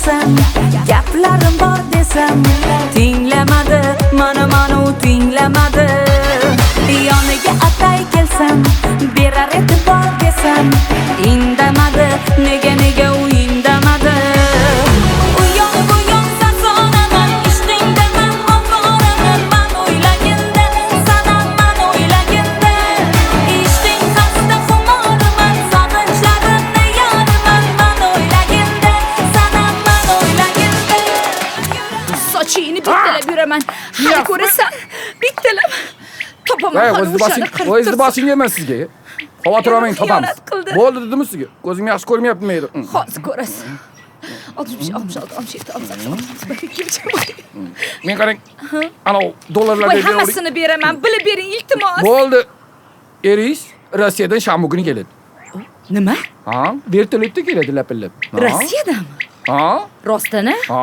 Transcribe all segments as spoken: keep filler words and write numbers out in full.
desam, gaplarim bor desam, tinglamadi, mana mana u tinglamadi. Yoniga atay kelsam, berar e'tibor desam, indamadi, nega nega u indamadi. U yoq bu yoq sarsonaman, ishtingdaman, ovoraman, man o'ylaganda, sanam man o'ylaganda. Ishting xasta xumorman, sog'inchlarimni yorman, man o'ylaganda, sanam man o'ylaganda. Sochingni bittalab yuraman, hali ko'rasan, bittalab. Topaman hali o'shani qilib. O'zingizni boshingga emas sizga. Xavotir olmang, topamiz. Bo'ldi dedim sizga. Ko'zim yaxshi ko'rmayaptimi? Hozir ko'rasiz. oltmish, oltmish olti, oltmish yetti, oltmish sakkiz. Men qarang. Ana dollarlarga bering. Hammasini beraman, bilib bering iltimos. Bo'ldi. Eringiz Rossiyadan shanba kuni keladi. Nima? Ha, vertolyotda keladi lapillab. Rossiyadanmi? Ha? Rostini? Ha.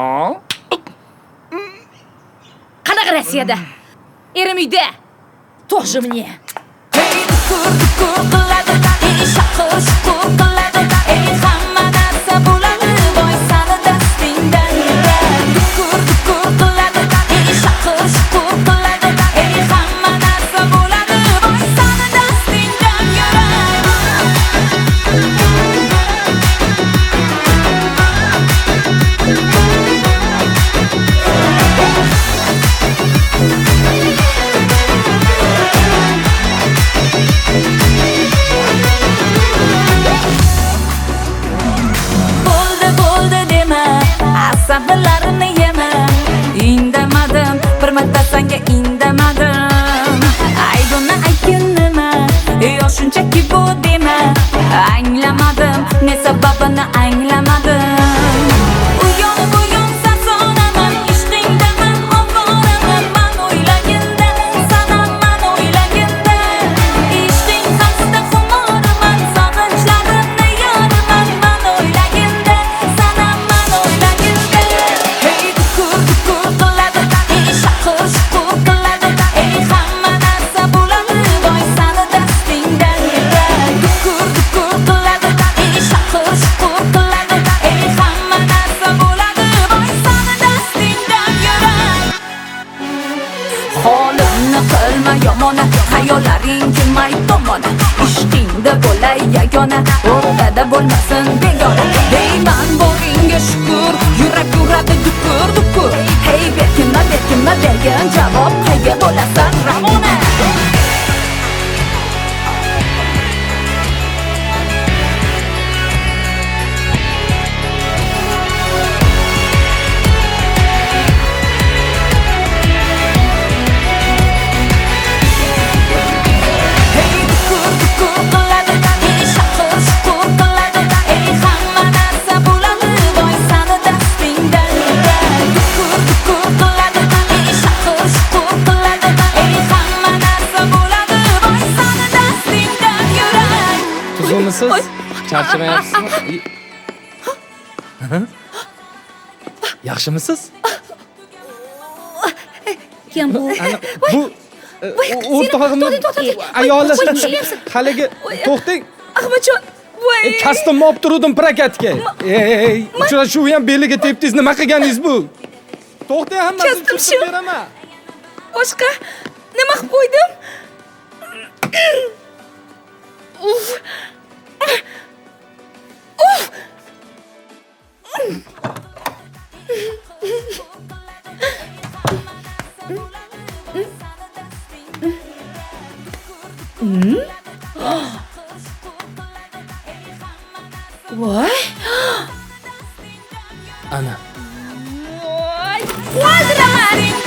Qanaqa Rossiyada? Erim uyda. Тоже мне. Ey, dukur dukur qiladi, ey shaqir shukur qiladi, ey hamma narsa bo'ladi, voy sani dastingdan yurar. Dukur dukur qiladi, ey shaqir shukur qiladi, ey hamma narsa bo'ladi, voy sani dastingdan yurar. Sabırlarını yeme, indamadım, bir marta senga indamadim. Ay buni aytgin nima, yo shunchaki bu dema. Anglamadim, ne sababini anglamadim. U yon bu yon sarsonaman, ishtingdaman, ovoraman, man o'ylaganda, sanam man o'ylaganda. Ishting xasta xumorman, sog'inchlarimni yorman, man o'ylaganda, sanam man o'ylaganda. Hey dukur dukur qiladi, ey shaqir shukur qiladi, ey hamma narsa bo'ladi, voy sani dastingdan yurar. Dukur dukur qiladi, ey shaqir shukur qiladi, ey hamma narsa bo'ladi, voy sani dastingdan yurar. Holimni qilma yomona, xayollaring kelmay tomona. Ishqingda bo'lay yagona, o'rtada bo'lmasin begona. Deyman boringga shukur, yurak uradi dukur dukur. Hey berkinma berkinma, bergin javob, qayga bo'lasan Ramona. Hey dukur dukur qiladi, ey shaqir shukur qiladi, ey hamma narsa bo'ladi, voy sani dastingdan yurar. Dukur dukur qiladi, ey shaqir shukur qiladi, ey hamma narsa bo'ladi, voy sani dastingdan yurar. Tuzumisiz? Charchamayapsizmi? Yaxshimisiz? Kim bu? Bu o'rtog'imni ayoli haligi to'xtang. Ahmadjon, voy. Kastimni olib turdim prakatga. Ey, uchrashuv ham beliga tepdingiz, nima qilganingiz bu? To'xtang, hammasini tushunib beraman. Boshqa nima qilib qo'ydim? Uf. Uf. Hmm? Voy. Ana. Voy. Quadramaring